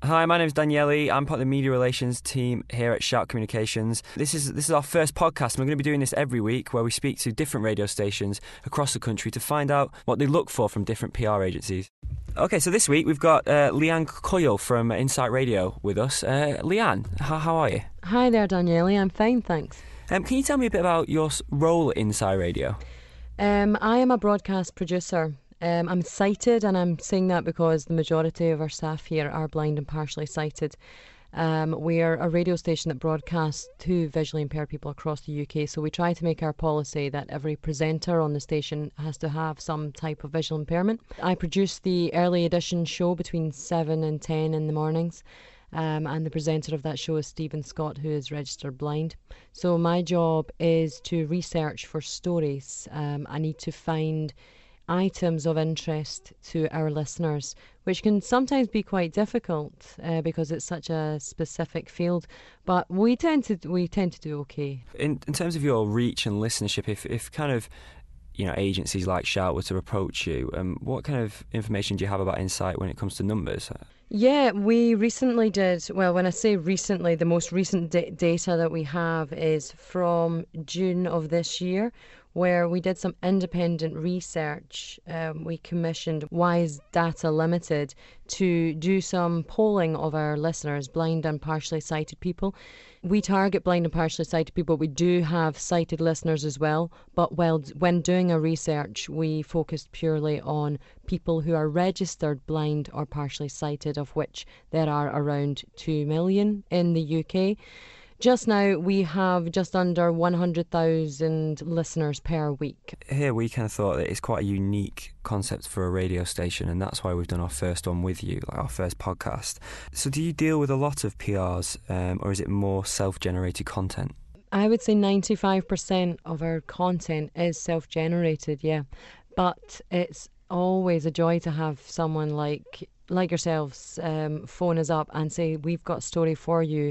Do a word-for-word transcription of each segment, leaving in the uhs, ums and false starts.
Hi, my name is Daniele. I'm part of the media relations team here at Shout Communications. This is this is our first podcast, and we're going to be doing this every week, where we speak to different radio stations across the country to find out what they look for from different P R agencies. Okay, so this week we've got uh, Leanne Coyle from Insight Radio with us. Uh, Leanne, how, how are you? Hi there, Daniele. I'm fine, thanks. Um, can you tell me a bit about your role at Insight Radio? Um, I am a broadcast producer. Um, I'm sighted, and I'm saying that because the majority of our staff here are blind and partially sighted. Um, we are a radio station that broadcasts to visually impaired people across the U K, so we try to make our policy that every presenter on the station has to have some type of visual impairment. I produce the early edition show between seven and ten in the mornings, um, and the presenter of that show is Stephen Scott, who is registered blind. So my job is to research for stories. Um, I need to find items of interest to our listeners, which can sometimes be quite difficult uh, because it's such a specific field, but we tend to we tend to do okay. In in terms of your reach and listenership, if if kind of you know agencies like Shout were to approach you, um, what kind of information do you have about Insight when it comes to numbers? Yeah, we recently did, well, when I say recently, the most recent d- data that we have is from June of this year, where we did some independent research. Um, we commissioned Wise Data Limited to do some polling of our listeners, blind and partially sighted people. We target blind and partially sighted people. We do have sighted listeners as well, but while, when doing our research, we focused purely on people who are registered blind or partially sighted, of which there are around two million in the U K. Just now, we have just under one hundred thousand listeners per week. Here, we kind of thought that it's quite a unique concept for a radio station, and that's why we've done our first one with you, like our first podcast. So do you deal with a lot of P Rs, um, or is it more self-generated content? I would say ninety-five percent of our content is self-generated, yeah. But it's always a joy to have someone like, like yourselves um, phone us up and say, we've got a story for you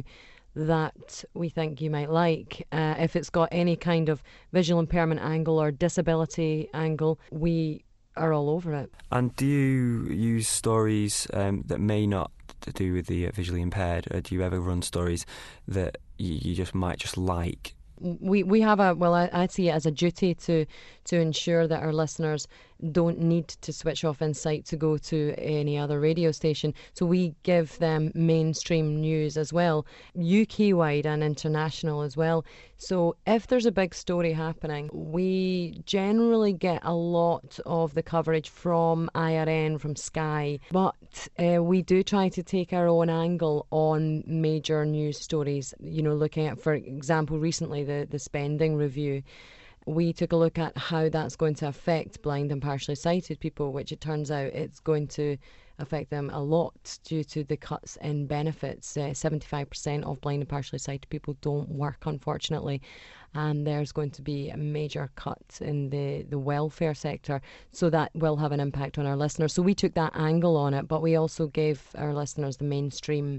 that we think you might like. Uh, if it's got any kind of visual impairment angle or disability angle, we are all over it. And do you use stories um, that may not do with the visually impaired, or do you ever run stories that you, you just might just like? We we have a, well, I, I see it as a duty to to ensure that our listeners don't need to switch off Insight to go to any other radio station. So we give them mainstream news as well, U K-wide and international as well. So if there's a big story happening, we generally get a lot of the coverage from I R N, from Sky, but uh, we do try to take our own angle on major news stories. You know, looking at, for example, recently the, the spending review. We took a look at how that's going to affect blind and partially sighted people, which it turns out it's going to affect them a lot due to the cuts in benefits. Uh, seventy-five percent of blind and partially sighted people don't work, unfortunately, and there's going to be a major cut in the, the welfare sector, so that will have an impact on our listeners. So we took that angle on it, but we also gave our listeners the mainstream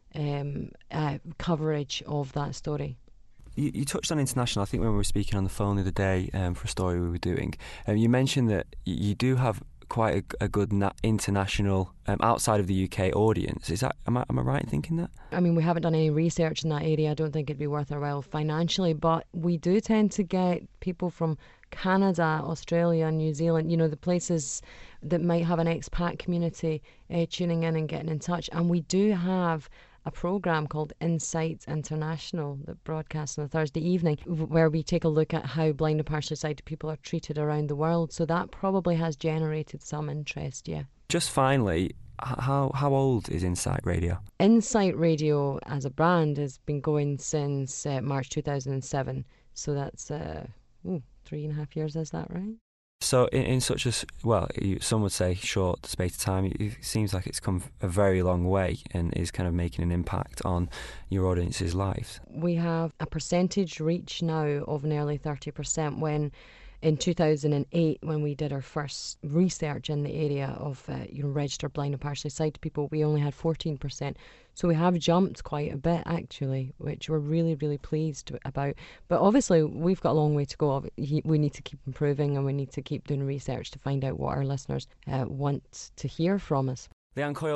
um, uh, coverage of that story. You, you touched on international. I think when we were speaking on the phone the other day um, for a story we were doing, um, you mentioned that you do have quite a, a good na- international, um, outside of the U K audience. Is that am I, am I right in thinking that? I mean, we haven't done any research in that area. I don't think it'd be worth our while financially, but we do tend to get people from Canada, Australia, New Zealand, you know, the places that might have an expat community uh, tuning in and getting in touch. And we do have a programme called Insight International that broadcasts on a Thursday evening, where we take a look at how blind and partially sighted people are treated around the world. So that probably has generated some interest, yeah. Just finally, how how old is Insight Radio? Insight Radio as a brand has been going since uh, March two thousand seven. So that's uh, ooh, three and a half years, is that right? So in, in such a, well, you, some would say short space of time, it seems like it's come a very long way and is kind of making an impact on your audience's lives. We have a percentage reach now of nearly thirty percent, when in two thousand eight, when we did our first research in the area of uh, you know registered blind and partially sighted people, we only had fourteen percent. So we have jumped quite a bit, actually, which we're really, really pleased about. But obviously, we've got a long way to go. We need to keep improving, and we need to keep doing research to find out what our listeners uh, want to hear from us. Leanne Coyle